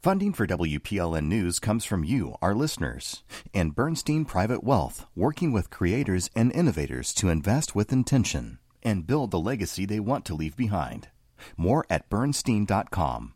Funding for WPLN News comes from you, our listeners, and Bernstein Private Wealth, working with creators and innovators to invest with intention and build the legacy they want to leave behind. More at Bernstein.com.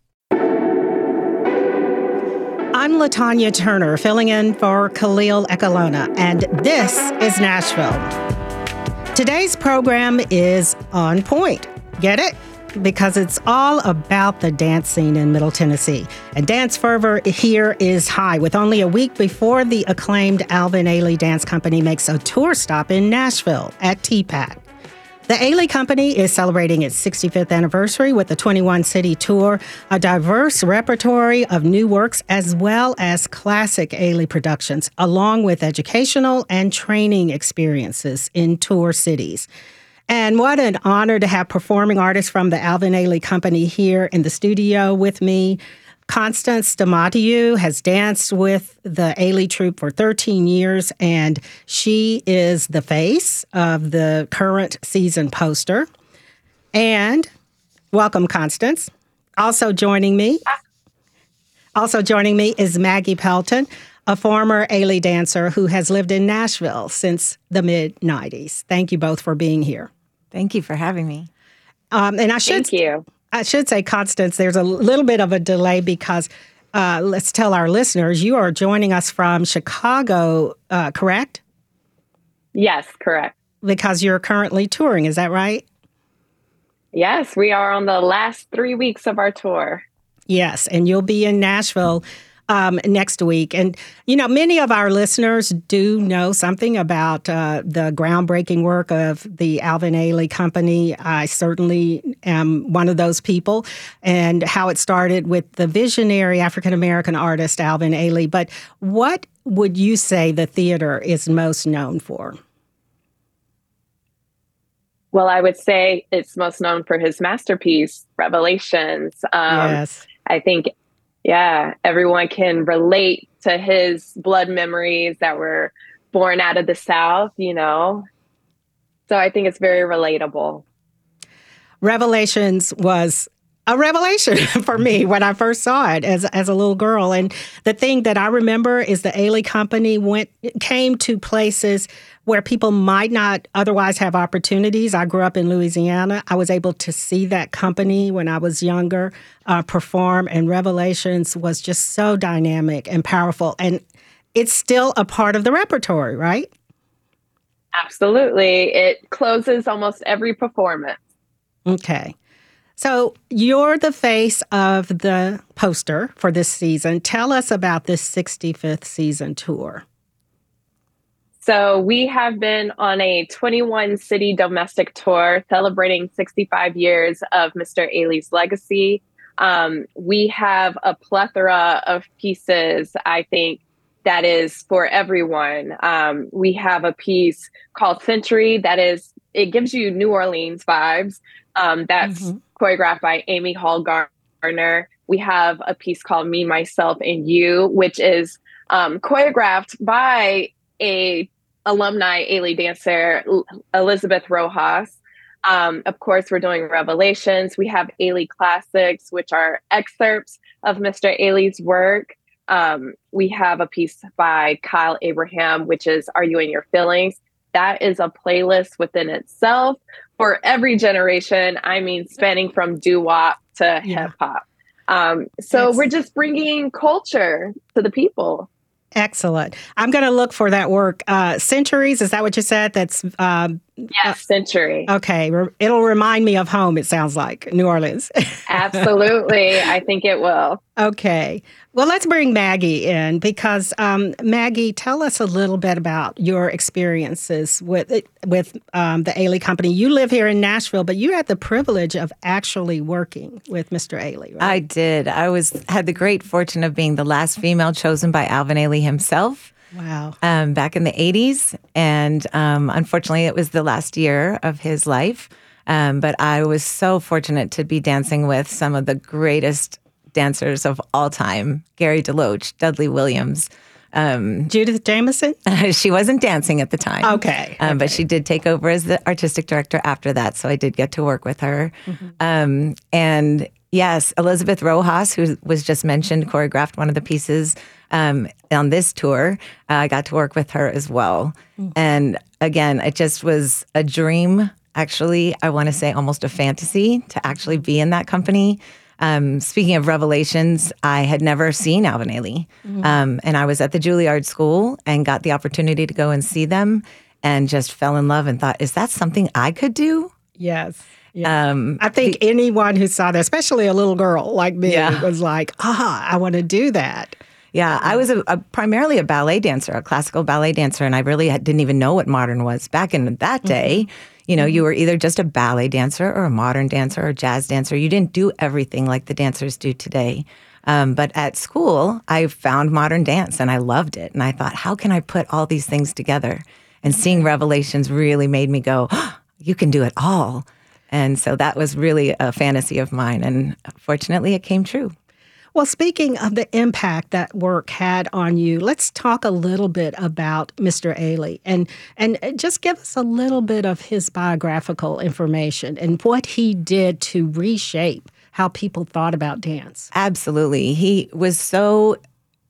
I'm LaTanya Turner, filling in for Khalil Ekalona, and this is Nashville. Today's program is on point. Get it? Because it's all about the dance scene in Middle Tennessee. And dance fervor here is high, with only a week before the acclaimed Alvin Ailey Dance Company makes a tour stop in Nashville at TPAC. The Ailey Company is celebrating its 65th anniversary with a 21-city tour, a diverse repertoire of new works, as well as classic Ailey productions, along with educational and training experiences in tour cities. And what an honor to have performing artists from the Alvin Ailey Company here in the studio with me. Constance Damadieu has danced with the Ailey troupe for 13 years, and she is the face of the current season poster. And welcome, Constance. Also joining me is Maggie Pelton, a former Ailey dancer who has lived in Nashville since the mid-90s. Thank you both for being here. Thank you for having me. Thank you. I should say, Constance, there's a little bit of a delay because let's tell our listeners, you are joining us from Chicago, correct? Yes, correct. Because you're currently touring, is that right? Yes, we are on the last 3 weeks of our tour. Yes, and you'll be in Nashville next week. And, you know, many of our listeners do know something about the groundbreaking work of the Alvin Ailey Company. I certainly am one of those people, and how it started with the visionary African-American artist Alvin Ailey. But what would you say the theater is most known for? Well, I would say it's most known for his masterpiece, Revelations. Yes. I think everyone can relate to his blood memories that were born out of the South, you know. So I think it's very relatable. Revelations was a revelation for me when I first saw it as a little girl. And the thing that I remember is the Ailey Company came to places where people might not otherwise have opportunities. I grew up in Louisiana. I was able to see that company when I was younger perform, and Revelations was just so dynamic and powerful. And it's still a part of the repertoire, right? Absolutely. It closes almost every performance. Okay. So you're the face of the poster for this season. Tell us about this 65th season tour. So we have been on a 21-city domestic tour celebrating 65 years of Mr. Ailey's legacy. We have a plethora of pieces, I think, that is for everyone. We have a piece called Century it gives you New Orleans vibes. That's choreographed by Amy Hall Garner. We have a piece called Me, Myself, and You, which is choreographed by a alumni Ailey dancer, Elizabeth Rojas. Of course, we're doing Revelations. We have Ailey Classics, which are excerpts of Mr. Ailey's work. We have a piece by Kyle Abraham, which is Are You in Your Feelings? That is a playlist within itself for every generation. I mean, spanning from doo-wop to hip hop. We're just bringing culture to the people. Excellent. I'm going to look for that work. Centuries, is that what you said? That's yes, Century. Okay. It'll remind me of home, it sounds like, New Orleans. Absolutely. I think it will. Okay. Well, let's bring Maggie in because, Maggie, tell us a little bit about your experiences with the Ailey Company. You live here in Nashville, but you had the privilege of actually working with Mr. Ailey, right? I did. I had the great fortune of being the last female chosen by Alvin Ailey himself. Wow. Back in the 80s. And unfortunately, it was the last year of his life. But I was so fortunate to be dancing with some of the greatest dancers of all time, Gary DeLoach, Dudley Williams. Judith Jamison? She wasn't dancing at the time. Okay. But she did take over as the artistic director after that. So I did get to work with her. And, Yes, Elizabeth Rojas, who was just mentioned, choreographed one of the pieces on this tour. I got to work with her as well. And again, it just was a dream, actually. I want to say almost a fantasy to actually be in that company. Speaking of revelations, I had never seen Alvin Ailey. And I was at the Juilliard School and got the opportunity to go and see them and just fell in love and thought, is that something I could do? Yes. Yeah. I think anyone who saw that, especially a little girl like me, was like, I want to do that. Yeah, I was primarily a ballet dancer, a classical ballet dancer, and I really didn't even know what modern was. Back in that day, you were either just a ballet dancer or a modern dancer or a jazz dancer. You didn't do everything like the dancers do today. But at school, I found modern dance, and I loved it. And I thought, how can I put all these things together? And seeing Revelations really made me go, you can do it all. And so that was really a fantasy of mine. And fortunately, it came true. Well, speaking of the impact that work had on you, let's talk a little bit about Mr. Ailey and just give us a little bit of his biographical information and what he did to reshape how people thought about dance. Absolutely. He was so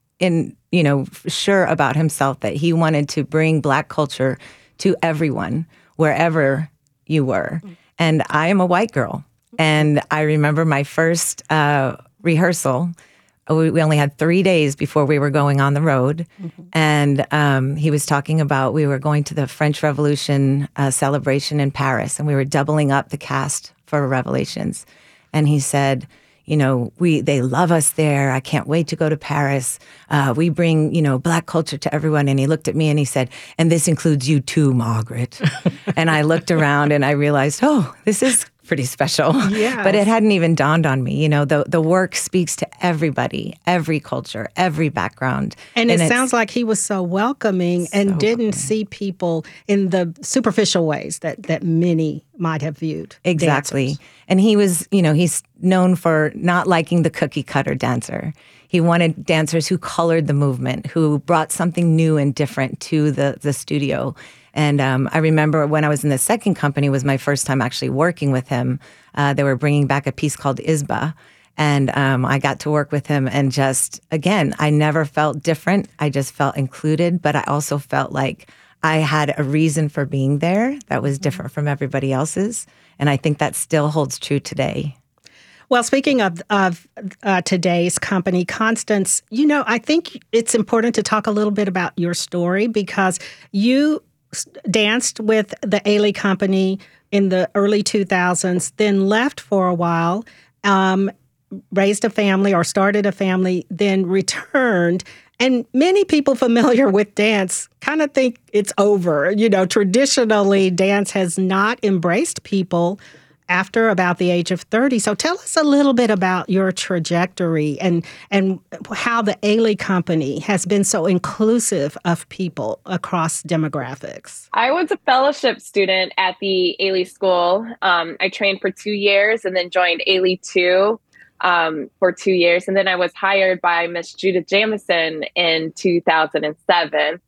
sure about himself that he wanted to bring Black culture to everyone, wherever you were. And I am a white girl. And I remember my first rehearsal. We only had 3 days before we were going on the road. And he was talking about we were going to the French Revolution celebration in Paris, and we were doubling up the cast for Revelations. And he said, they love us there. I can't wait to go to Paris. We bring, Black culture to everyone. And he looked at me and he said, and this includes you too, Margaret. And I looked around and I realized, this is pretty special. Yes. But it hadn't even dawned on me. The work speaks to everybody, every culture, every background. And it sounds like he was so welcoming and didn't see people in the superficial ways that many might have viewed. Exactly. Dancers. And he was, he's known for not liking the cookie cutter dancer. He wanted dancers who colored the movement, who brought something new and different to the studio. And I remember when I was in the second company was my first time actually working with him. They were bringing back a piece called Isba. And I got to work with him and just, again, I never felt different. I just felt included, but I also felt like I had a reason for being there that was different from everybody else's. And I think that still holds true today. Well, speaking of today's company, Constance, I think it's important to talk a little bit about your story because you danced with the Ailey Company in the early 2000s, then left for a while, raised a family or started a family, then returned. And many people familiar with dance kind of think it's over. Traditionally, dance has not embraced people after about the age of 30. So tell us a little bit about your trajectory and how the Ailey Company has been so inclusive of people across demographics. I was a fellowship student at the Ailey School. I trained for 2 years and then joined Ailey 2 for 2 years. And then I was hired by Miss Judith Jamison in 2007.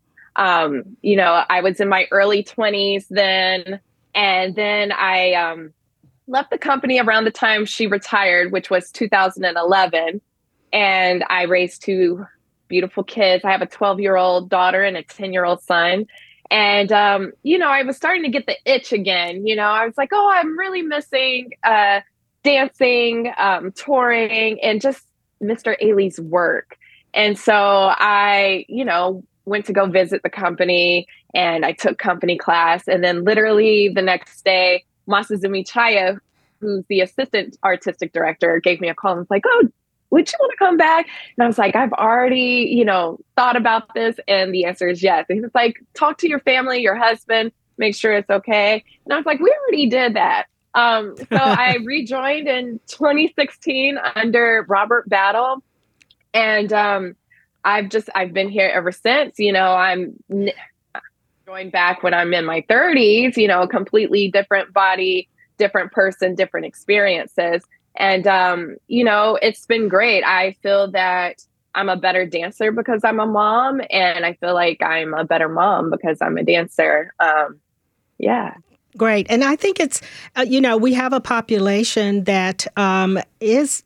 I was in my early 20s then. And then I left the company around the time she retired, which was 2011. And I raised 2 beautiful kids. I have a 12-year-old daughter and a 10-year-old son. And, I was starting to get the itch again. I was like, I'm really missing dancing, touring, and just Mr. Ailey's work. And so I, went to go visit the company and I took company class. And then literally the next day, Masazumi Chaya, who's the assistant artistic director, gave me a call and was like, would you want to come back? And I was like, I've already, thought about this. And the answer is yes. And he was like, talk to your family, your husband, make sure it's okay. And I was like, we already did that. So I rejoined in 2016 under Robert Battle. And I've been here ever since. I'm joined back when I'm in my 30s, a completely different body, different person, different experiences. And, it's been great. I feel that I'm a better dancer because I'm a mom, and I feel like I'm a better mom because I'm a dancer. Yeah. Great. And I think it's, we have a population that is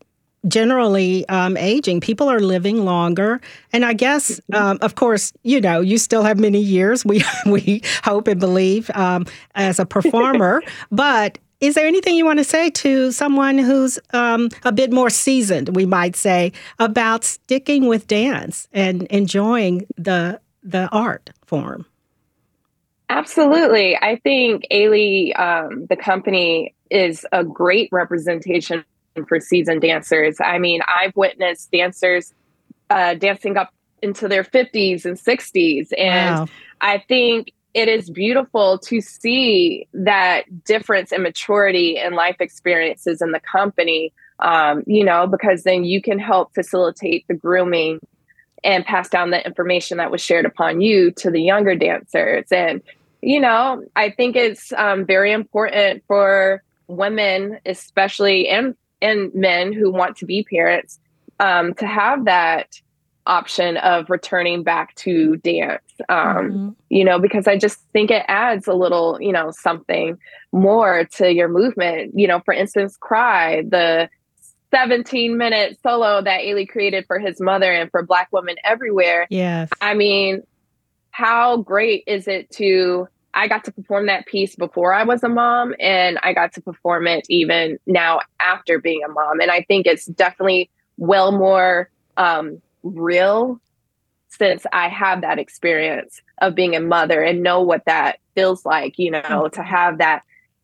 generally aging. People are living longer. And I guess, of course, you still have many years, we hope and believe, as a performer. But is there anything you want to say to someone who's a bit more seasoned, we might say, about sticking with dance and enjoying the art form? Absolutely. I think Ailey, the company, is a great representation for seasoned dancers. I mean, I've witnessed dancers dancing up into their 50s and 60s. And wow. I think it is beautiful to see that difference in maturity and life experiences in the company, because then you can help facilitate the grooming and pass down the information that was shared upon you to the younger dancers. And, I think it's very important for women, especially, and men who want to be parents, to have that option of returning back to dance, because I just think it adds a little, something more to your movement. For instance, Cry, the 17-minute solo that Ailey created for his mother and for Black women everywhere. Yes. I mean, how great is it I got to perform that piece before I was a mom, and I got to perform it even now after being a mom. And I think it's definitely well more real, since I have that experience of being a mother and know what that feels like, to have that,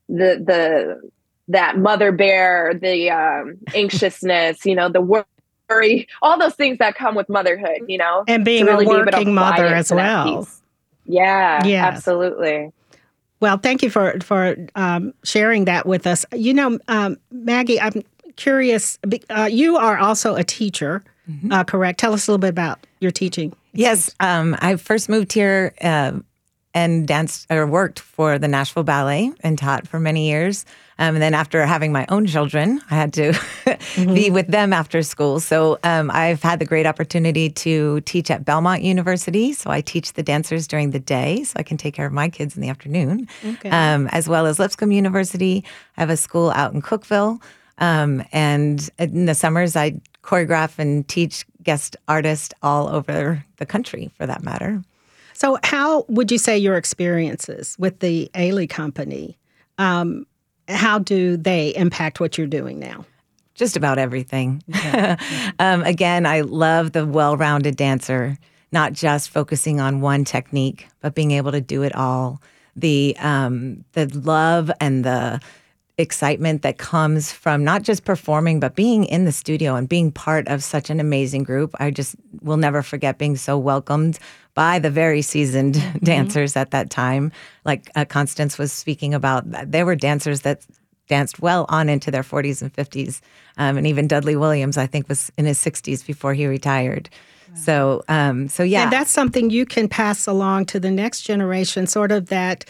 that mother bear, the anxiousness, the worry, all those things that come with motherhood, and being really a working mother as well. Yeah, yes. Absolutely. Well, thank you for sharing that with us. Maggie, I'm curious, you are also a teacher, correct? Tell us a little bit about your teaching. Yes. I first moved here and danced or worked for the Nashville Ballet and taught for many years. And then after having my own children, I had to be with them after school. So I've had the great opportunity to teach at Belmont University. So I teach the dancers during the day, so I can take care of my kids in the afternoon, as well as Lipscomb University. I have a school out in Cookeville. And in the summers, I choreograph and teach guest artists all over the country, for that matter. So how would you say your experiences with the Ailey Company, how do they impact what you're doing now? Just about everything. Okay. Again, I love the well-rounded dancer, not just focusing on one technique, but being able to do it all. The love and the excitement that comes from not just performing, but being in the studio and being part of such an amazing group. I just will never forget being so welcomed by the very seasoned dancers at that time. Like Constance was speaking about, there were dancers that danced well on into their 40s and 50s. And even Dudley Williams, I think, was in his 60s before he retired. Wow. So yeah. And that's something you can pass along to the next generation, sort of that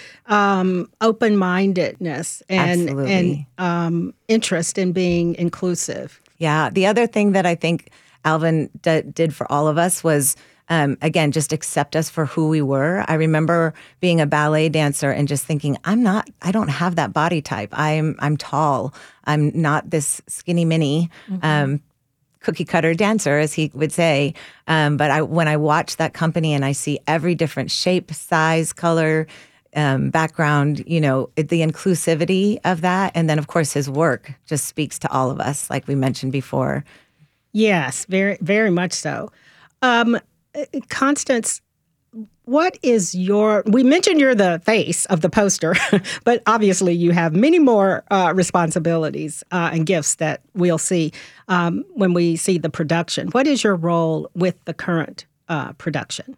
open-mindedness and interest in being inclusive. Yeah. The other thing that I think Alvin did for all of us was, again, just accept us for who we were. I remember being a ballet dancer and just thinking, I don't have that body type. I'm tall. I'm not this skinny mini, cookie cutter dancer, as he would say. But when I watch that company and I see every different shape, size, color, background, the inclusivity of that. And then, of course, his work just speaks to all of us, like we mentioned before. Yes, very, very much so. Constance, what is we mentioned you're the face of the poster, but obviously you have many more responsibilities and gifts that we'll see when we see the production. What is your role with the current production?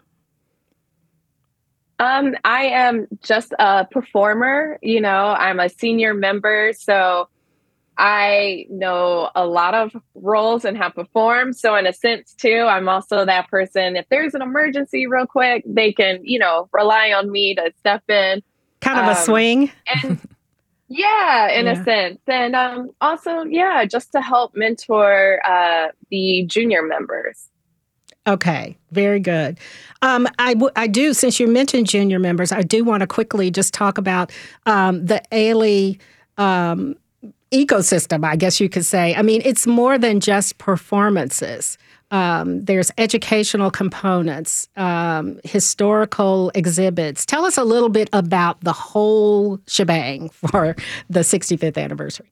I am just a performer. I'm a senior member, so I know a lot of roles and have performed. So in a sense, too, I'm also that person. If there's an emergency real quick, they can, rely on me to step in. Kind of a swing. And in a sense. And also, just to help mentor the junior members. Okay, very good. I do, since you mentioned junior members, I do want to quickly just talk about the Ailey ecosystem, I guess you could say. I mean, it's more than just performances. There's educational components, historical exhibits. Tell us a little bit about the whole shebang for the 65th anniversary.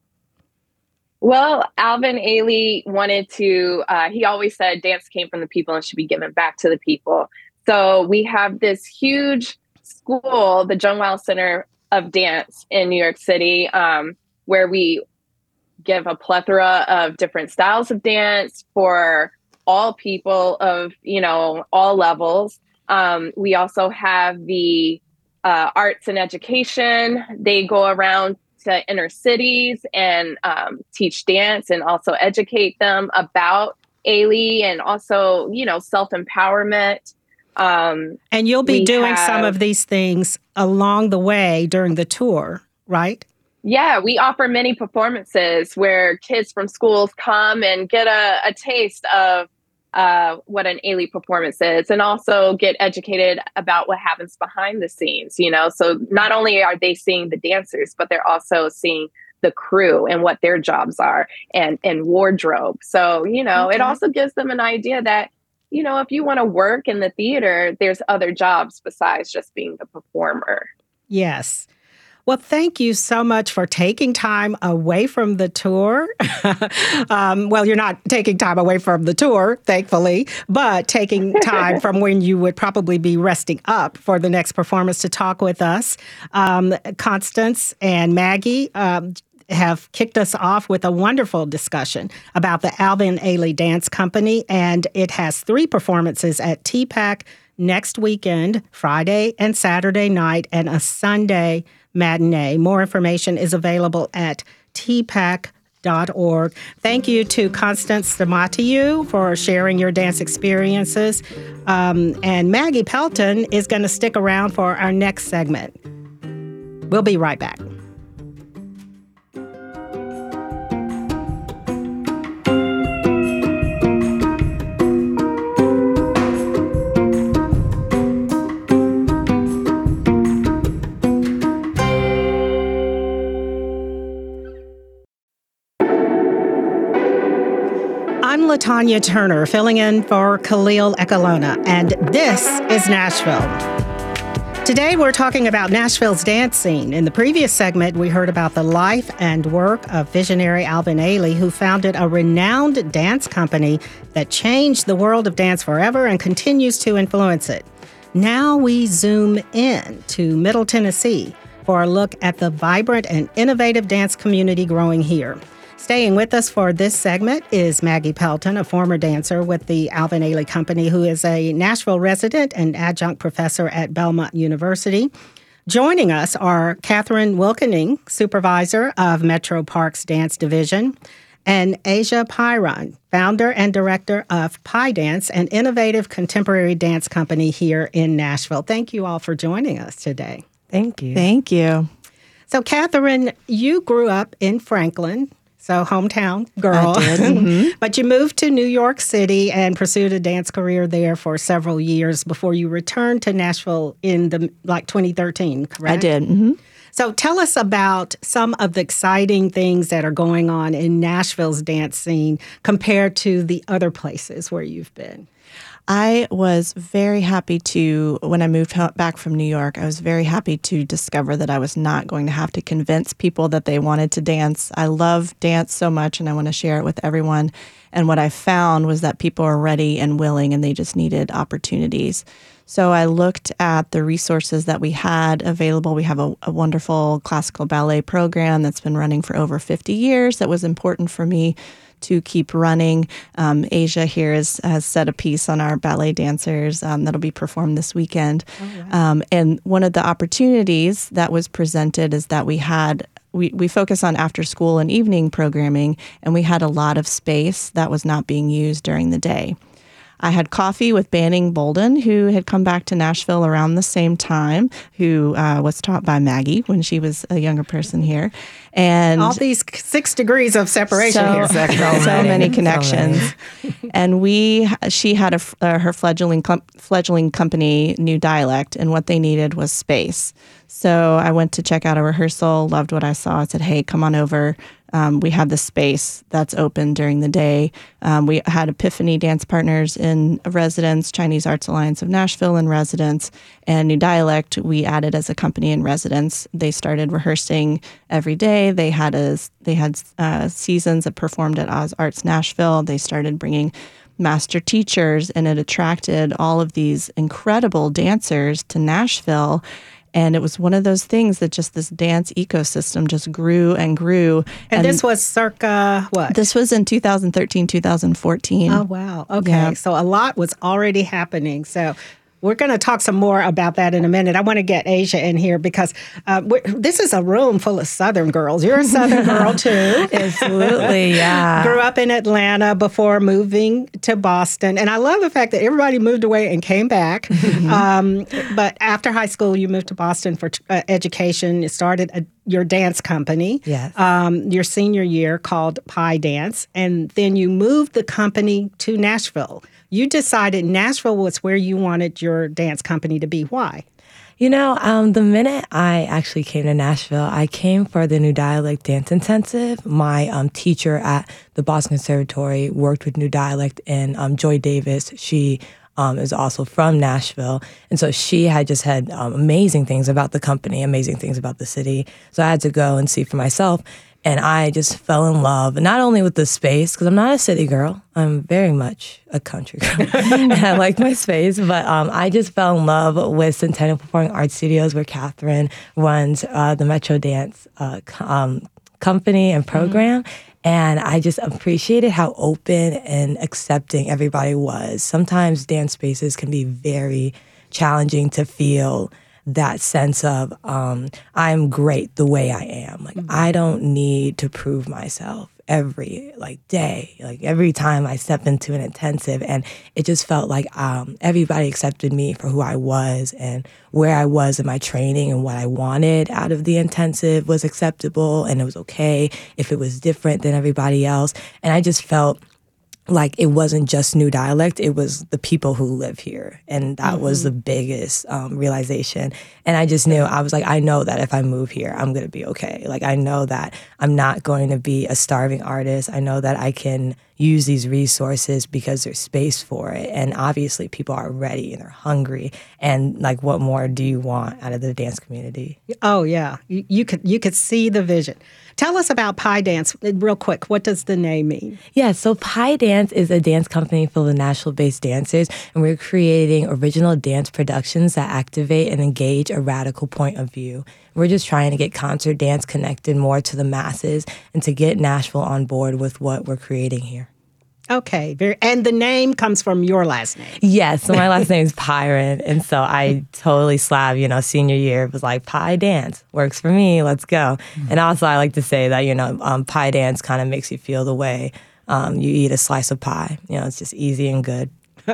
Well, Alvin Ailey wanted to, he always said dance came from the people and should be given back to the people. So we have this huge school, the Joan Weill Center of Dance in New York City, where we give a plethora of different styles of dance for all people of, all levels. We also have the arts and education. They go around to inner cities and teach dance and also educate them about Ailey and also, self-empowerment. And you'll be doing some of these things along the way during the tour, right? Yeah, we offer many performances where kids from schools come and get a taste of what an Ailey performance is and also get educated about what happens behind the scenes, So not only are they seeing the dancers, but they're also seeing the crew and what their jobs are and wardrobe. So, It also gives them an idea that, if you want to work in the theater, there's other jobs besides just being the performer. Yes. Well, thank you so much for taking time away from the tour. Well, you're not taking time away from the tour, thankfully, but taking time from when you would probably be resting up for the next performance to talk with us. Constance and Maggie have kicked us off with a wonderful discussion about the Alvin Ailey Dance Company, and it has 3 performances at TPAC next weekend, Friday and Saturday night, and a Sunday matinee. More information is available at tpac.org. Thank you to Constance Stamatiu for sharing your dance experiences. And Maggie Pelton is going to stick around for our next segment. We'll be right back. I'm LaTanya Turner, filling in for Khalil Ekulona, and this is Nashville. Today, we're talking about Nashville's dance scene. In the previous segment, we heard about the life and work of visionary Alvin Ailey, who founded a renowned dance company that changed the world of dance forever and continues to influence it. Now we zoom in to Middle Tennessee for a look at the vibrant and innovative dance community growing here. Staying with us for this segment is Maggie Pelton, a former dancer with the Alvin Ailey Company, who is a Nashville resident and adjunct professor at Belmont University. Joining us are Catherine Wilkening, supervisor of Metro Parks Dance Division, and Asia Pyron, founder and director of Pie Dance, an innovative contemporary dance company here in Nashville. Thank you all for joining us today. Thank you. Thank you. So, Catherine, you grew up in Franklin. So hometown girl. I did. Mm-hmm. But you moved to New York City and pursued a dance career there for several years before you returned to Nashville in 2013, correct? I did. Mm-hmm. So tell us about some of the exciting things that are going on in Nashville's dance scene compared to the other places where you've been. I was very happy when I moved back from New York, I was very happy to discover that I was not going to have to convince people that they wanted to dance. I love dance so much and I want to share it with everyone. And what I found was that people are ready and willing and they just needed opportunities. So I looked at the resources that we had available. We have a wonderful classical ballet program that's been running for over 50 years that was important for me to keep running. Asia here has set a piece on our ballet dancers that'll be performed this weekend. Oh, wow. And one of the opportunities that was presented is that we focus on after school and evening programming, and we had a lot of space that was not being used during the day. I had coffee with Banning Bolden, who had come back to Nashville around the same time, who was taught by Maggie when she was a younger person here. And all these 6 degrees of separation here. So many connections. And she had her fledgling company, New Dialect, and what they needed was space. So I went to check out a rehearsal, loved what I saw. I said, hey, come on over. We have the space that's open during the day. We had Epiphany Dance Partners in residence, Chinese Arts Alliance of Nashville in residence, and New Dialect we added as a company in residence. They started rehearsing every day. They had seasons that performed at Oz Arts Nashville. They started bringing master teachers, and it attracted all of these incredible dancers to Nashville. And it was one of those things that just this dance ecosystem just grew and grew. And this was circa what? This was in 2013, 2014. Oh, wow. Okay. Yeah. So a lot was already happening. So we're going to talk some more about that in a minute. I want to get Asia in here because this is a room full of Southern girls. You're a Southern girl, too. Absolutely, yeah. Grew up in Atlanta before moving to Boston. And I love the fact that everybody moved away and came back. But after high school, you moved to Boston for education. You started your dance company. Yes. Your senior year called Pi Dance. And then you moved the company to Nashville. You decided Nashville was where you wanted your dance company to be. Why? You know, the minute I actually came to Nashville, I came for the New Dialect Dance Intensive. My teacher at the Boston Conservatory worked with New Dialect, and Joy Davis, she is also from Nashville. And so she had just had amazing things about the company, amazing things about the city. So I had to go and see for myself. And I just fell in love, not only with the space, because I'm not a city girl. I'm very much a country girl. And I like my space. But I just fell in love with Centennial Performing Arts Studios, where Catherine runs the Metro Dance company and program. And I just appreciated how open and accepting everybody was. Sometimes dance spaces can be very challenging to feel that sense of I'm great the way I am. Like I don't need to prove myself every day, every time I step into an intensive. And it just felt like everybody accepted me for who I was, and where I was in my training and what I wanted out of the intensive was acceptable, and it was okay if it was different than everybody else. And I just felt like it wasn't just New Dialect, it was the people who live here. And that was the biggest realization. And I just knew, I was like, I know that if I move here, I'm going to be okay. Like, I know that I'm not going to be a starving artist. I know that I can use these resources because there's space for it. And obviously people are ready and they're hungry. And like, what more do you want out of the dance community? Oh, yeah. You could see the vision. Tell us about Pi Dance real quick. What does the name mean? Yeah, so Pi Dance is a dance company full of Nashville-based dancers, and we're creating original dance productions that activate and engage a radical point of view. We're just trying to get concert dance connected more to the masses and to get Nashville on board with what we're creating here. Okay. And the name comes from your last name. Yes. So my last name is Pyron. And so I totally senior year was like, Pi Dance works for me. Let's go. And also I like to say that, Pi Dance kind of makes you feel the way you eat a slice of pie. It's just easy and good.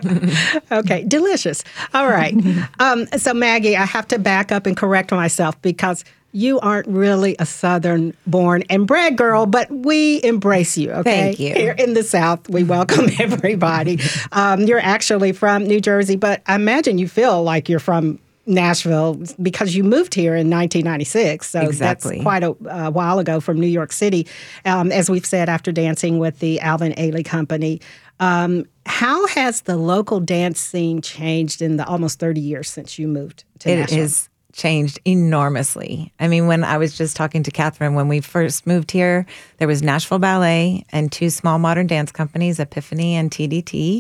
Okay. Delicious. All right. So Maggie, I have to back up and correct myself because you aren't really a Southern born and bred girl, but we embrace you, okay? Thank you. Here in the South, we welcome everybody. You're actually from New Jersey, but I imagine you feel like you're from Nashville because you moved here in 1996. So exactly. That's quite a while ago from New York City, as we've said, after dancing with the Alvin Ailey Company. How has the local dance scene changed in the almost 30 years since you moved to Nashville? It has changed enormously. I mean, when I was just talking to Catherine, when we first moved here, there was Nashville Ballet and 2 small modern dance companies, Epiphany and TDT.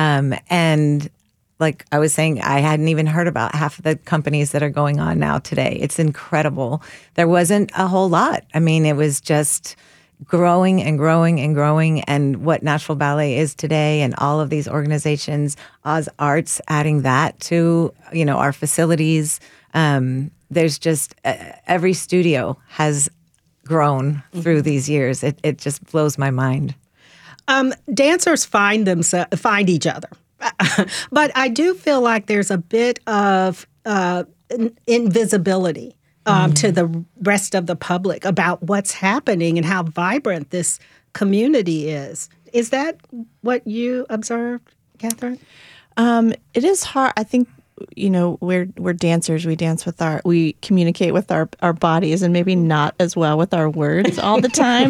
And like I was saying, I hadn't even heard about half of the companies that are going on now today. It's incredible. There wasn't a whole lot. I mean, it was just growing and growing and growing. And what Nashville Ballet is today and all of these organizations, Oz Arts, adding that to, our facilities. There's just every studio has grown through these years. It just blows my mind. Dancers find each other But I do feel like there's a bit of invisibility to the rest of the public about what's happening and how vibrant this community is. Is that what you observed, Catherine? It is hard. I think, we're dancers. We communicate with our bodies and maybe not as well with our words all the time.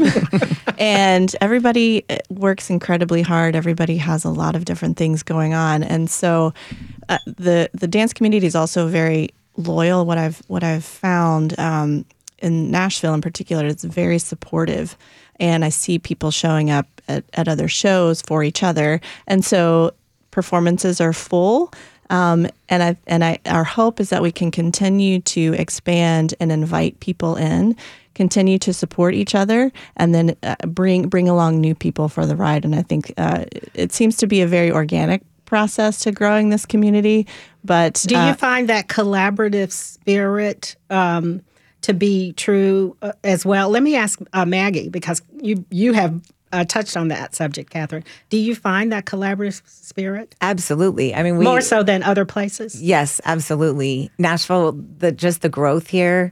And everybody works incredibly hard. Everybody has a lot of different things going on. And so the dance community is also very loyal. What I've found in Nashville in particular, it's very supportive. And I see people showing up at other shows for each other. And so performances are full. Our hope is that we can continue to expand and invite people in, continue to support each other, and then bring along new people for the ride. And I think it seems to be a very organic process to growing this community. But do you find that collaborative spirit to be true as well? Let me ask Maggie, because you have touched on that subject, Catherine. Do you find that collaborative spirit? Absolutely. I mean, more so than other places? Yes, absolutely. Nashville, the growth here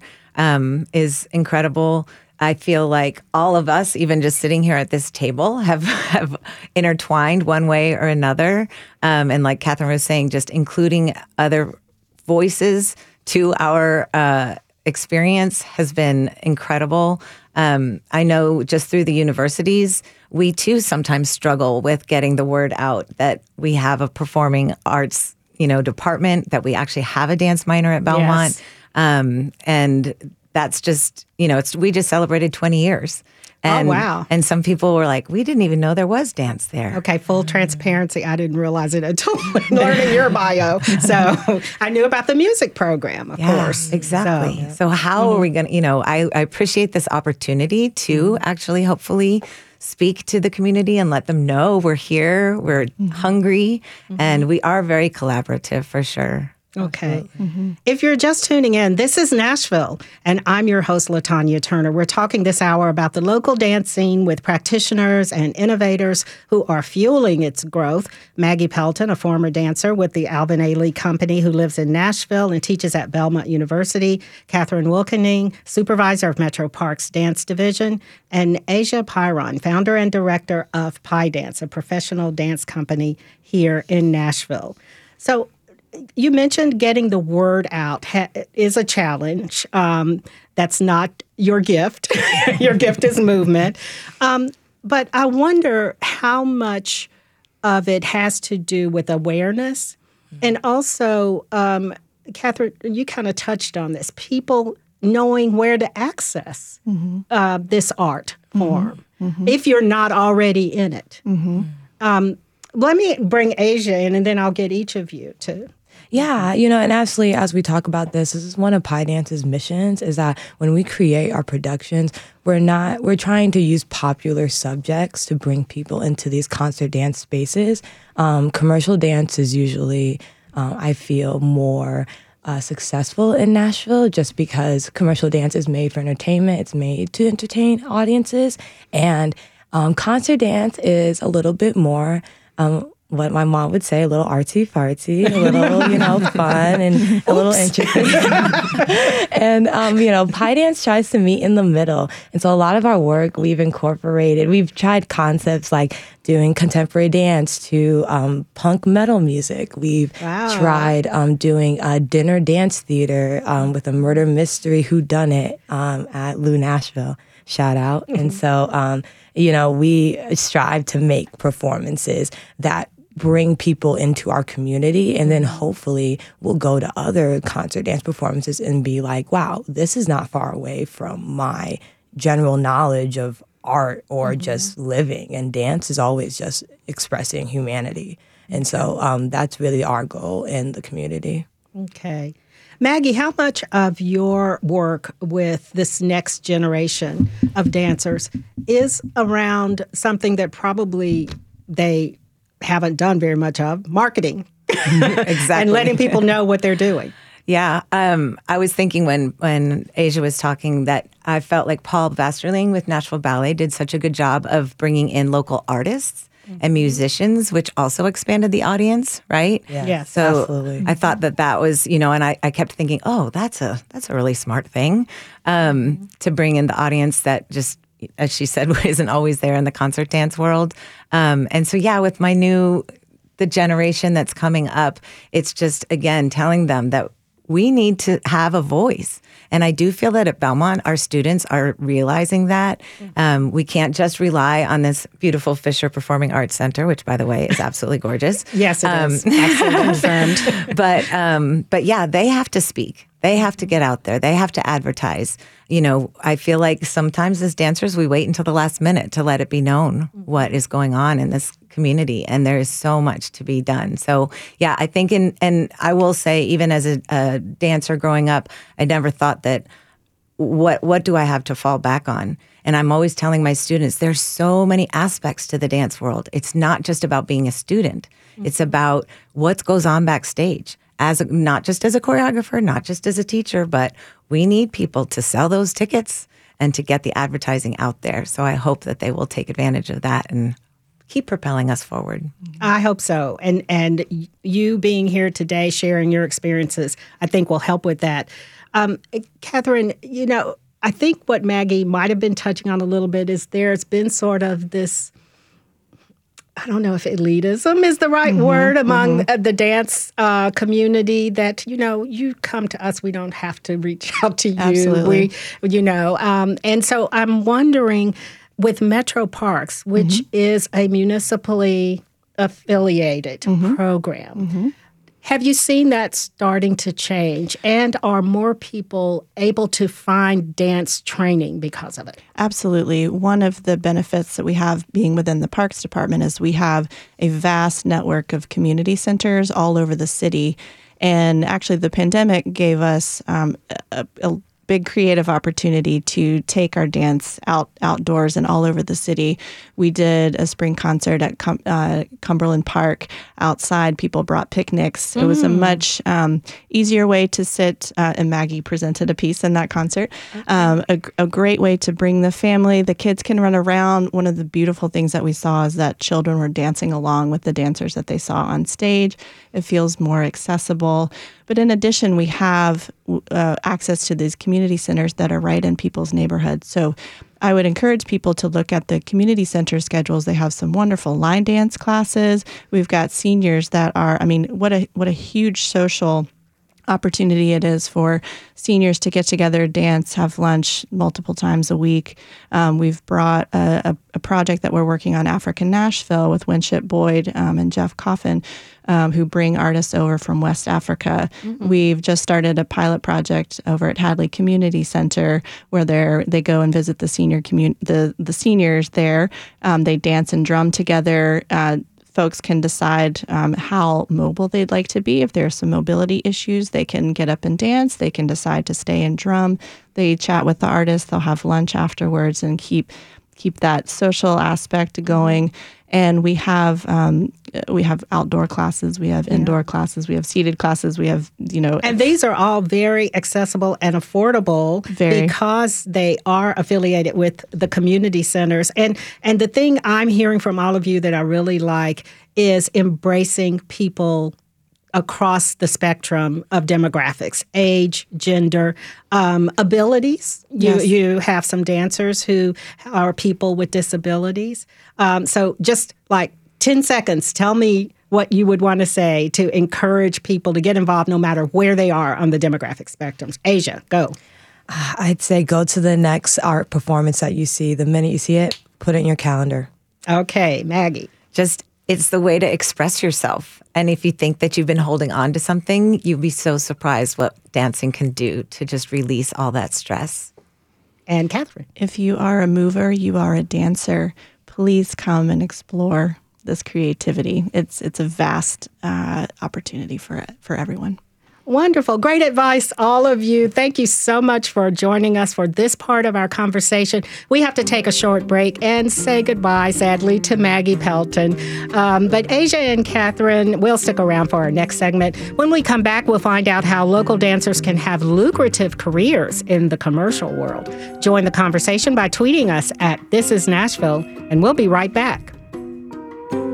is incredible. I feel like all of us, even just sitting here at this table, have intertwined one way or another. And like Catherine was saying, just including other voices to our experience has been incredible. I know just through the universities, we too sometimes struggle with getting the word out that we have a performing arts, department, that we actually have a dance minor at Belmont. Yes. And that's just, we just celebrated 20 years. And, oh, wow. And some people were like, we didn't even know there was dance there. Okay, full transparency. I didn't realize it until learning your bio. So I knew about the music program, of course. Exactly. So how are we going to, I appreciate this opportunity to actually hopefully speak to the community and let them know we're here, we're hungry, and we are very collaborative for sure. Okay. If you're just tuning in, this is Nashville, and I'm your host, LaTanya Turner. We're talking this hour about the local dance scene with practitioners and innovators who are fueling its growth. Maggie Pelton, a former dancer with the Alvin Ailey Company who lives in Nashville and teaches at Belmont University. Catherine Wilkening, supervisor of Metro Parks Dance Division. And Asia Pyron, founder and director of Pi Dance, a professional dance company here in Nashville. So, you mentioned getting the word out is a challenge. That's not your gift. Your gift is movement. But I wonder how much of it has to do with awareness. And also, Catherine, you kind of touched on this, people knowing where to access this art form if you're not already in it. Let me bring Asia in, and then I'll get each of you to... Yeah, and actually, as we talk about this is one of Pi Dance's missions, is that when we create our productions, we're trying to use popular subjects to bring people into these concert dance spaces. Commercial dance is usually, I feel, more successful in Nashville just because commercial dance is made for entertainment. It's made to entertain audiences. And concert dance is a little bit more... what my mom would say, a little artsy-fartsy, a little, fun and a little interesting. And, Pi Dance tries to meet in the middle. And so a lot of our work, we've tried concepts like doing contemporary dance to punk metal music. We've tried doing a dinner dance theater with a murder mystery whodunit at Lou Nashville. Shout out. And so, we strive to make performances that bring people into our community, and then hopefully we'll go to other concert dance performances and be like, wow, this is not far away from my general knowledge of art or just living. And dance is always just expressing humanity. And so that's really our goal in the community. Okay. Maggie, how much of your work with this next generation of dancers is around something that probably they haven't done very much of, marketing? Exactly. And letting people know what they're doing. Yeah. I was thinking when Asia was talking that I felt like Paul Vasterling with Nashville Ballet did such a good job of bringing in local artists and musicians, which also expanded the audience, right? Yeah. Yes, So absolutely. I thought that was, and I kept thinking, oh, that's a really smart thing to bring in the audience that just, as she said, isn't always there in the concert dance world. And so, with the generation that's coming up, it's just, again, telling them that we need to have a voice. And I do feel that at Belmont, our students are realizing that. We can't just rely on this beautiful Fisher Performing Arts Center, which, by the way, is absolutely gorgeous. Yes, it is. Absolutely confirmed. But they have to speak. They have to get out there. They have to advertise. I feel like sometimes as dancers, we wait until the last minute to let it be known what is going on in this community. And there is so much to be done. So, I think, and I will say, even as a dancer growing up, I never thought that, what do I have to fall back on? And I'm always telling my students, there's so many aspects to the dance world. It's not just about being a student. It's about what goes on backstage. Not just as a choreographer, not just as a teacher, but we need people to sell those tickets and to get the advertising out there. So I hope that they will take advantage of that and keep propelling us forward. I hope so. And you being here today, sharing your experiences, I think will help with that. Catherine, I think what Maggie might have been touching on a little bit is there's been sort of this, I don't know if elitism is the right word among the dance community, that, you come to us, we don't have to reach out to you. Absolutely. And so I'm wondering, with Metro Parks, which is a municipally affiliated program, have you seen that starting to change? And are more people able to find dance training because of it? Absolutely. One of the benefits that we have being within the Parks Department is we have a vast network of community centers all over the city. And actually, the pandemic gave us a big creative opportunity to take our dance outdoors and all over the city. We did a spring concert at Cumberland Park outside. People brought picnics. It was a much easier way to sit, and Maggie presented a piece in that concert. A great way to bring the family. The kids can run around. One of the beautiful things that we saw is that children were dancing along with the dancers that they saw on stage. It feels more accessible. But in addition, we have access to these community centers that are right in people's neighborhoods. So I would encourage people to look at the community center schedules. They have some wonderful line dance classes. We've got seniors that are, what a huge social opportunity it is for seniors to get together, dance, have lunch multiple times a week. We've brought a project that we're working on, African Nashville, with Winship Boyd and Jeff Coffin, who bring artists over from West Africa. We've just started a pilot project over at Hadley Community Center, where they go and visit the the seniors there. They dance and drum together. Folks can decide how mobile they'd like to be. If there are some mobility issues, they can get up and dance. They can decide to stay and drum. They chat with the artist. They'll have lunch afterwards and keep that social aspect going. And we have outdoor classes, we have indoor classes, we have seated classes, we have, And these are all very accessible and affordable because they are affiliated with the community centers. And the thing I'm hearing from all of you that I really like is embracing people across the spectrum of demographics, age, gender, abilities. You have some dancers who are people with disabilities. So just like 10 seconds, tell me what you would want to say to encourage people to get involved no matter where they are on the demographic spectrums. Asia, go. I'd say go to the next art performance that you see. The minute you see it, put it in your calendar. Okay, Maggie. It's the way to express yourself. And if you think that you've been holding on to something, you'll be so surprised what dancing can do to just release all that stress. And Catherine. If you are a mover, you are a dancer, please come and explore this creativity. It's a vast opportunity for everyone. Wonderful. Great advice, all of you. Thank you so much for joining us for this part of our conversation. We have to take a short break and say goodbye, sadly, to Maggie Pelton. But Asia and Catherine will stick around for our next segment. When we come back, we'll find out how local dancers can have lucrative careers in the commercial world. Join the conversation by tweeting us at This Is Nashville, and we'll be right back.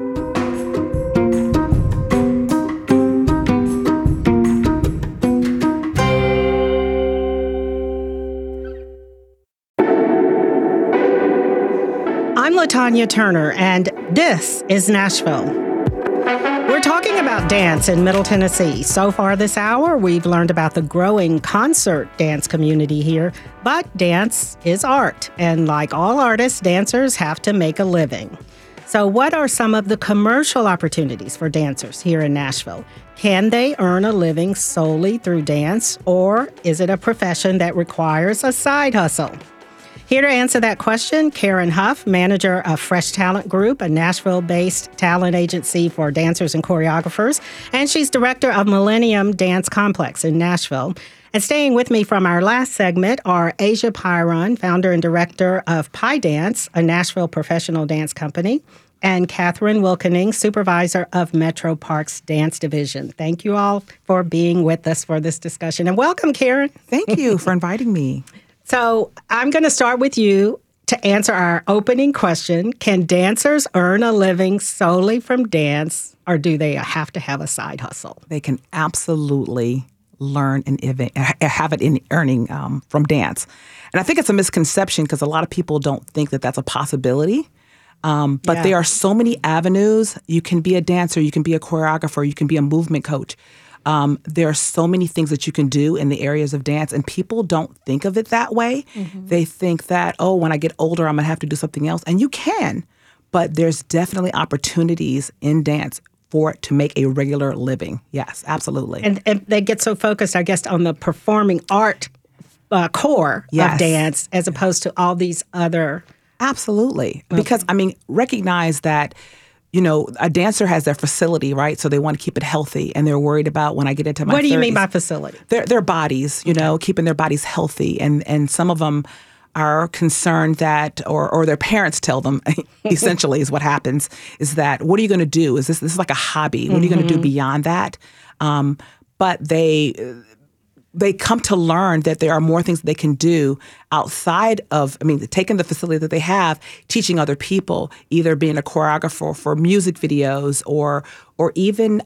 LaTanya Turner, and this is Nashville. We're talking about dance in Middle Tennessee. So far this hour, we've learned about the growing concert dance community here, but dance is art, and like all artists, dancers have to make a living. So what are some of the commercial opportunities for dancers here in Nashville? Can they earn a living solely through dance, or is it a profession that requires a side hustle? Here to answer that question, Karen Huff, manager of Fresh Talent Group, a Nashville-based talent agency for dancers and choreographers, and she's director of Millennium Dance Complex in Nashville. And staying with me from our last segment are Asia Pyron, founder and director of Pi Dance, a Nashville professional dance company, and Catherine Wilkening, supervisor of Metro Parks Dance Division. Thank you all for being with us for this discussion. And welcome, Karen. Thank you for inviting me. So I'm going to start with you to answer our opening question. Can dancers earn a living solely from dance, or do they have to have a side hustle? They can absolutely learn and have it in earning from dance. And I think it's a misconception because a lot of people don't think that that's a possibility. But there are so many avenues. You can be a dancer, you can be a choreographer, you can be a movement coach. There are so many things that you can do in the areas of dance, and people don't think of it that way. Mm-hmm. They think that, oh, when I get older, I'm going to have to do something else. And you can, but there's definitely opportunities in dance for it to make a regular living. Yes, absolutely. And they get so focused, I guess, on the performing art core of dance as opposed to all these other... Absolutely. Okay. Because, recognize that a dancer has their facility, right? So they want to keep it healthy, and they're worried about when I get into my 30s. What do you mean by facility? Their bodies, keeping their bodies healthy. And some of them are concerned that, or their parents tell them, essentially is what happens, is that, what are you going to do? Is this is like a hobby? What are you going to do beyond that? But they come to learn that there are more things that they can do outside of, taking the facility that they have, teaching other people, either being a choreographer for music videos or even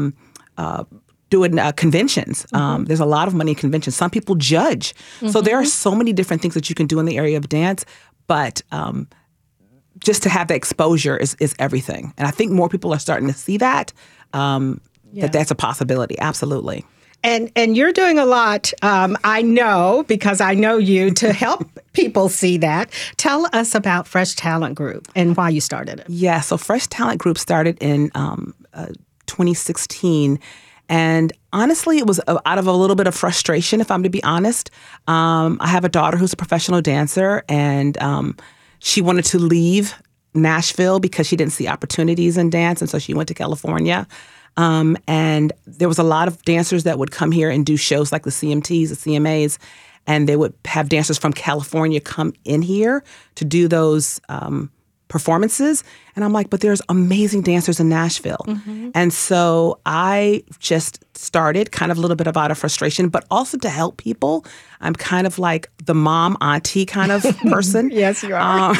doing conventions. There's a lot of money in conventions. Some people judge. Mm-hmm. So there are so many different things that you can do in the area of dance, but just to have the exposure is everything. And I think more people are starting to see that, that's a possibility. Absolutely. And you're doing a lot, I know, because I know you, to help people see that. Tell us about Fresh Talent Group and why you started it. Yeah, so Fresh Talent Group started in 2016. And honestly, it was out of a little bit of frustration, if I'm to be honest. I have a daughter who's a professional dancer, and she wanted to leave Nashville because she didn't see opportunities in dance, and so she went to California. And there was a lot of dancers that would come here and do shows like the CMTs, the CMAs, and they would have dancers from California come in here to do those performances. And I'm like, but there's amazing dancers in Nashville. Mm-hmm. And so I just started kind of a little bit out of frustration, but also to help people. I'm kind of like the mom, auntie kind of person. Yes, you are.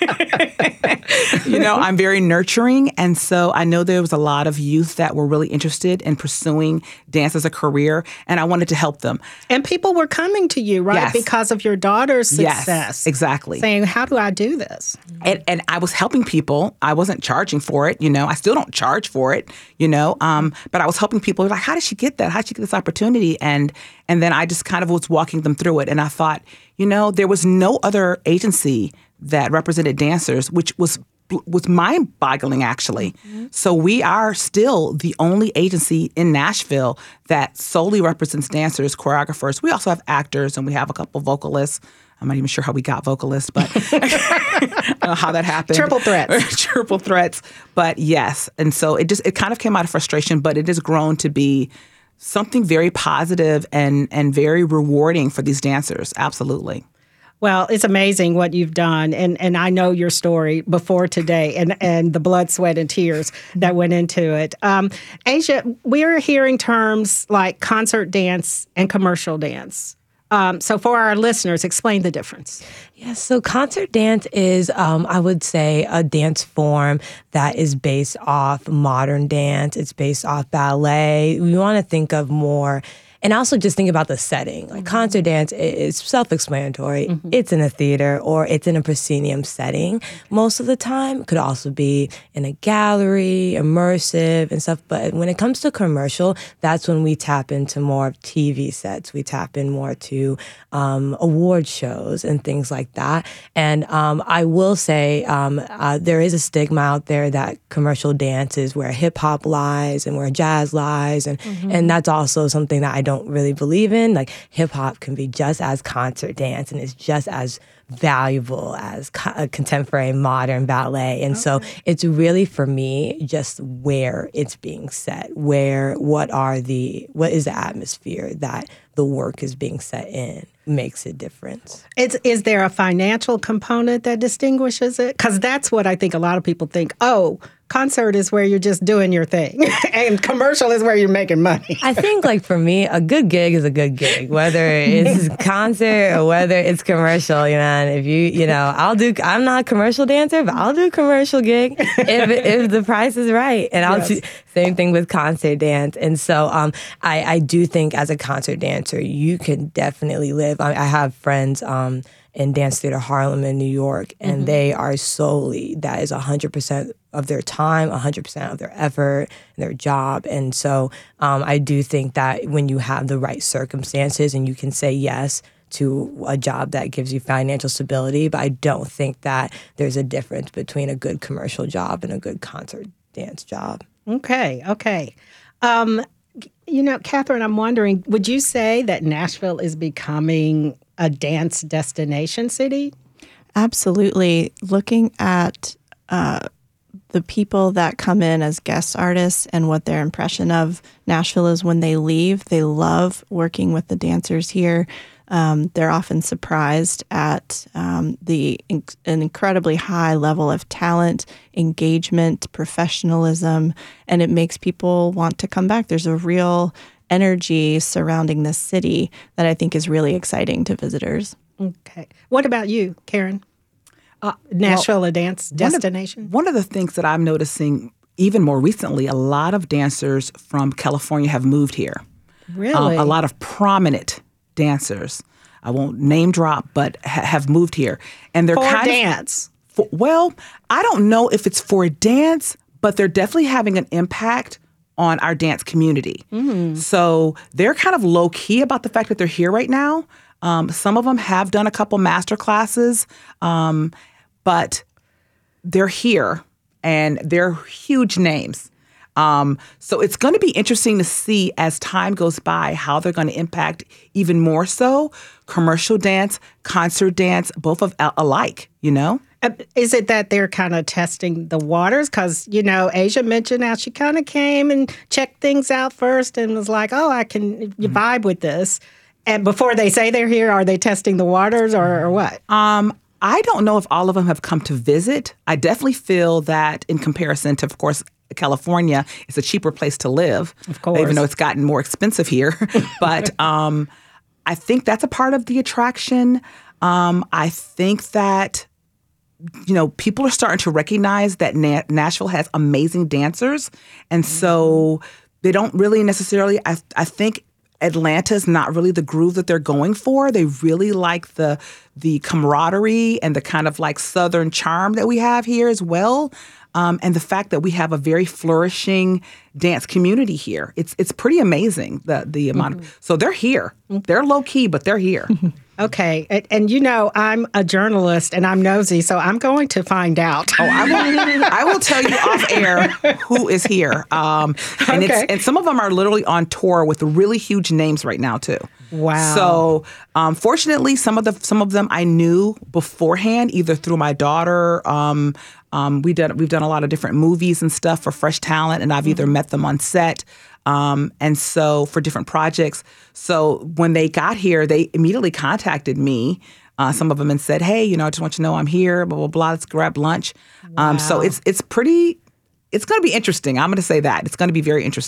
I'm very nurturing. And so I know there was a lot of youth that were really interested in pursuing dance as a career, and I wanted to help them. And people were coming to you, right? Yes. Because of your daughter's success. Yes, exactly. Saying, how do I do this? And I was helping people. I wasn't charging for it, I still don't charge for it, but I was helping people. Like, how did she get that? How did she get this opportunity? And then I just kind of was walking them through it. And I thought, there was no other agency that represented dancers, which was mind-boggling, actually. Mm-hmm. So we are still the only agency in Nashville that solely represents dancers, choreographers. We also have actors, and we have a couple vocalists. I'm not even sure how we got vocalists, but how that happened. Triple threats. Triple threats. But yes. And so it kind of came out of frustration, but it has grown to be something very positive and very rewarding for these dancers. Absolutely. Well, it's amazing what you've done. And I know your story before today and the blood, sweat, and tears that went into it. Asia, we're hearing terms like concert dance and commercial dance. So for our listeners, explain the difference. Yes, so concert dance is, I would say, a dance form that is based off modern dance. It's based off ballet. We want to think of more And also just think about the setting. Like concert dance is self-explanatory. It's in a theater or it's in a proscenium setting most of the time. It could also be in a gallery, immersive and stuff. But when it comes to commercial, that's when we tap into more of TV sets. We tap in more to award shows and things like that. And I will say there is a stigma out there that commercial dance is where hip hop lies and where jazz lies. And that's also something that I don't really believe in. Like hip hop can be just as concert dance and it's just as valuable as contemporary modern ballet. And so it's really, for me, just where it's being set, what is the atmosphere that the work is being set in makes a difference. Is there a financial component that distinguishes it? Because that's what I think a lot of people think, oh, concert is where you're just doing your thing and commercial is where you're making money. I think, like, for me, a good gig is a good gig, whether it's concert or whether it's commercial, you know. And if I'm not a commercial dancer, but I'll do a commercial gig if the price is right. And I'll do same thing with concert dance. And so I do think as a concert dancer, you can definitely live. I have friends in Dance Theater Harlem in New York, and they are solely, that is 100% of their time, 100% of their effort, and their job. And so I do think that when you have the right circumstances and you can say yes to a job that gives you financial stability, but I don't think that there's a difference between a good commercial job and a good concert dance job. Okay. Catherine, I'm wondering, would you say that Nashville is becoming a dance destination city? Absolutely. Looking at the people that come in as guest artists and what their impression of Nashville is when they leave, they love working with the dancers here. They're often surprised at an incredibly high level of talent, engagement, professionalism, and it makes people want to come back. There's a real energy surrounding this city that I think is really exciting to visitors. Okay. What about you, Karen? Nashville, a dance destination? One of the things that I'm noticing even more recently, a lot of dancers from California have moved here. Really? A lot of prominent dancers. I won't name drop, but have moved here. And they're for dance. I don't know if it's for dance, but they're definitely having an impact on our dance community. So they're kind of low key about the fact that they're here right now. Some of them have done a couple master classes, but they're here and they're huge names. So it's going to be interesting to see as time goes by how they're going to impact even more so commercial dance, concert dance, both of alike, you know? Is it that they're kind of testing the waters? Because, Asia mentioned how she kind of came and checked things out first and was like, oh, I can vibe with this. And before they say they're here, are they testing the waters or what? I don't know if all of them have come to visit. I definitely feel that in comparison to, of course, California, it's a cheaper place to live. Of course. Even though it's gotten more expensive here. But I think that's a part of the attraction. I think that people are starting to recognize that Nashville has amazing dancers. And so they don't really necessarily, I think Atlanta's not really the groove that they're going for. They really like the camaraderie and the kind of like Southern charm that we have here as well. And the fact that we have a very flourishing dance community here. It's pretty amazing, the amount of, so they're here. They're low key, but they're here. Okay. And I'm a journalist and I'm nosy, so I'm going to find out. Oh, I will tell you off air who is here. And some of them are literally on tour with really huge names right now too. Wow. So fortunately, some of them I knew beforehand, either through my daughter. We've done a lot of different movies and stuff for Fresh Talent, and I've either met them on set, and so for different projects. So when they got here, they immediately contacted me, some of them, and said, "Hey, I just want you to know I'm here. Blah blah blah. Let's grab lunch." Wow. So it's going to be interesting. I'm going to say that it's going to be very interesting.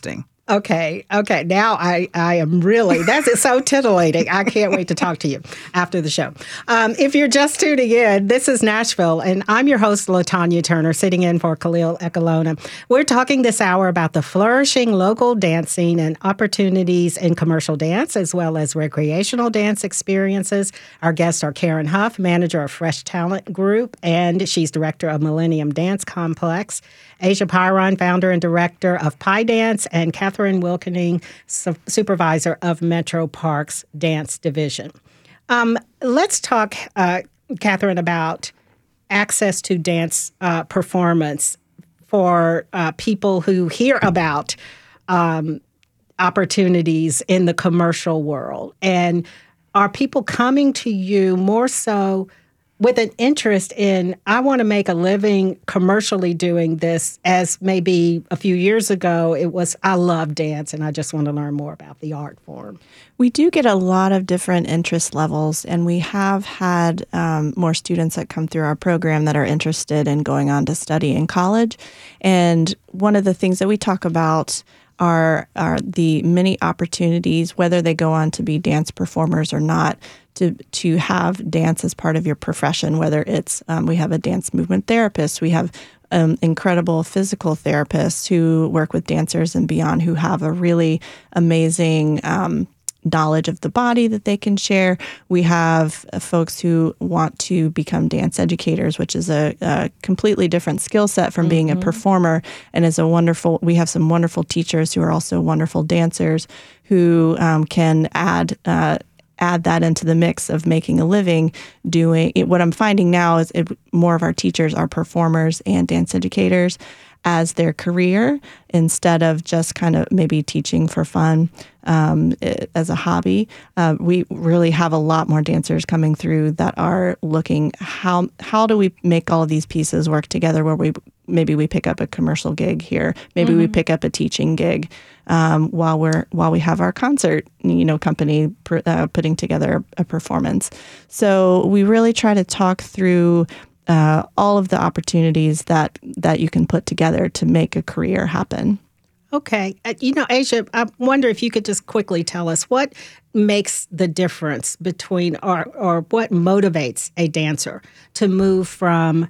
Okay. Now I am really, that's so titillating. I can't wait to talk to you after the show. If you're just tuning in, this is Nashville, and I'm your host, LaTanya Turner, sitting in for Khalil Ekalona. We're talking this hour about the flourishing local dancing and opportunities in commercial dance, as well as recreational dance experiences. Our guests are Karen Huff, manager of Fresh Talent Group, and she's director of Millennium Dance Complex. Asia Pyron, founder and director of Pi Dance, and Catherine Wilkening, supervisor of Metro Parks Dance Division. Let's talk, Catherine, about access to dance performance for people who hear about opportunities in the commercial world. And are people coming to you more so with an interest in, I want to make a living commercially doing this, as maybe a few years ago it was, I love dance and I just want to learn more about the art form? We do get a lot of different interest levels, and we have had more students that come through our program that are interested in going on to study in college. And one of the things that we talk about are the many opportunities, whether they go on to be dance performers or not, to have dance as part of your profession, whether it's, we have a dance movement therapist, we have incredible physical therapists who work with dancers and beyond, who have a really amazing knowledge of the body that they can share. We have folks who want to become dance educators, which is a completely different skill set from being a performer, and is we have some wonderful teachers who are also wonderful dancers who can add that into the mix of making a living doing it. What I'm finding now is more of our teachers are performers and dance educators as their career, instead of just kind of maybe teaching for fun as a hobby. We really have a lot more dancers coming through that are looking, how do we make all of these pieces work together, where maybe we pick up a commercial gig here, maybe we pick up a teaching gig while we have our concert company putting together a performance. So we really try to talk through all of the opportunities that you can put together to make a career happen. Okay. Asia, I wonder if you could just quickly tell us what makes the difference between, or what motivates a dancer to move from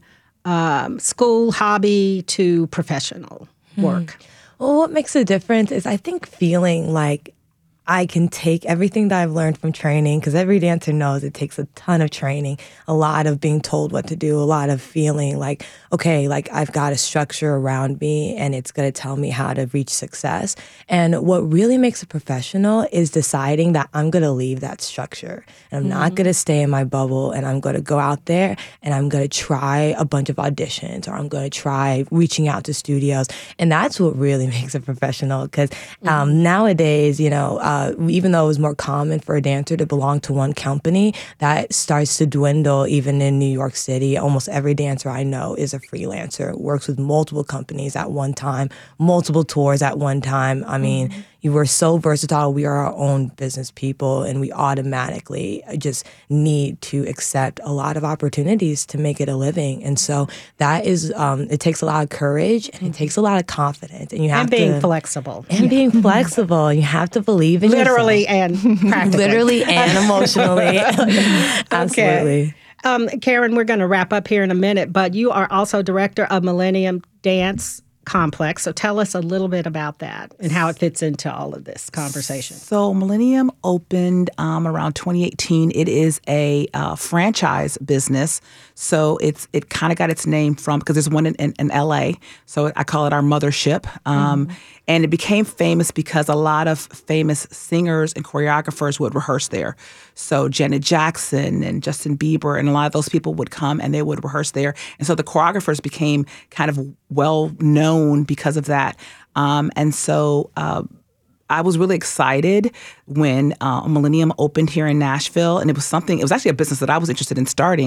school hobby to professional work? Well, what makes a difference is, I think, feeling like I can take everything that I've learned from training, because every dancer knows it takes a ton of training, a lot of being told what to do, a lot of feeling like, okay, like I've got a structure around me and it's going to tell me how to reach success. And what really makes a professional is deciding that I'm going to leave that structure and I'm not going to stay in my bubble, and I'm going to go out there and I'm going to try a bunch of auditions, or I'm going to try reaching out to studios. And that's what really makes a professional, because nowadays, even though it was more common for a dancer to belong to one company, that starts to dwindle even in New York City. Almost every dancer I know is a freelancer, works with multiple companies at one time, multiple tours at one time. I mean, we're so versatile. We are our own business people, and we automatically just need to accept a lot of opportunities to make it a living. And so that is, it takes a lot of courage, and it takes a lot of confidence. And you have being flexible. And being flexible. You have to believe in literally yourself. And practically. Literally and emotionally. Absolutely. Okay. Karen, we're going to wrap up here in a minute, but you are also director of Millennium Dance Complex. So tell us a little bit about that and how it fits into all of this conversation. So Millennium opened around 2018. It is a franchise business. So it kind of got its name from, because there's one in LA. So I call it our mothership. And it became famous because a lot of famous singers and choreographers would rehearse there. So Janet Jackson and Justin Bieber and a lot of those people would come and they would rehearse there. And so the choreographers became kind of well known because of that. And so I was really excited when Millennium opened here in Nashville. And it was actually a business that I was interested in starting.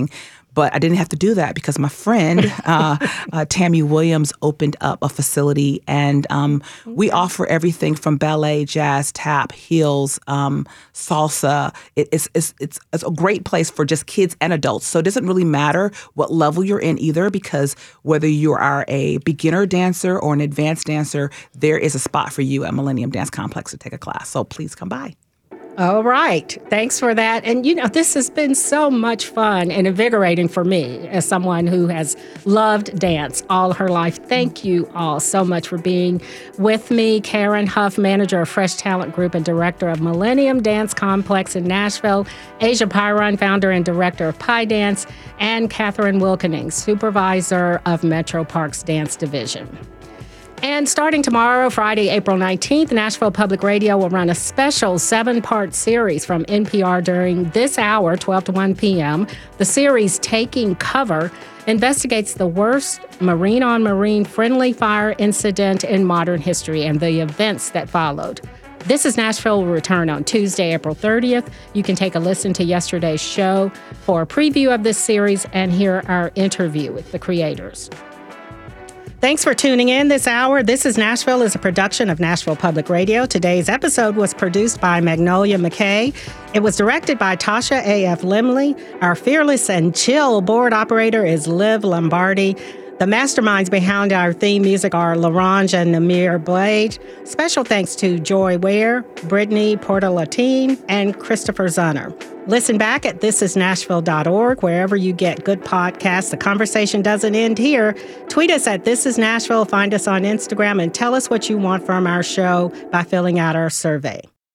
But I didn't have to do that because my friend, Tammy Williams, opened up a facility, and we offer everything from ballet, jazz, tap, heels, salsa. It's a great place for just kids and adults. So it doesn't really matter what level you're in either, because whether you are a beginner dancer or an advanced dancer, there is a spot for you at Millennium Dance Complex to take a class. So please come by. All right. Thanks for that. And, this has been so much fun and invigorating for me as someone who has loved dance all her life. Thank you all so much for being with me. Karen Huff, manager of Fresh Talent Group and director of Millennium Dance Complex in Nashville. Asia Pyron, founder and director of Pie Dance. And Catherine Wilkening, supervisor of Metro Parks Dance Division. And starting tomorrow, Friday, April 19th, Nashville Public Radio will run a special 7-part series from NPR during this hour, 12 to 1 p.m. The series, Taking Cover, investigates the worst marine-on-marine friendly fire incident in modern history and the events that followed. This is Nashville will return on Tuesday, April 30th. You can take a listen to yesterday's show for a preview of this series and hear our interview with the creators. Thanks for tuning in this hour. This is Nashville is a production of Nashville Public Radio. Today's episode was produced by Magnolia McKay. It was directed by Tasha A.F. Limley. Our fearless and chill board operator is Liv Lombardi. The masterminds behind our theme music are LaRange and Namir Blade. Special thanks to Joy Ware, Brittany Portalatine, and Christopher Zunner. Listen back at thisisnashville.org, wherever you get good podcasts. The conversation doesn't end here. Tweet us at This Is Nashville, find us on Instagram, and tell us what you want from our show by filling out our survey.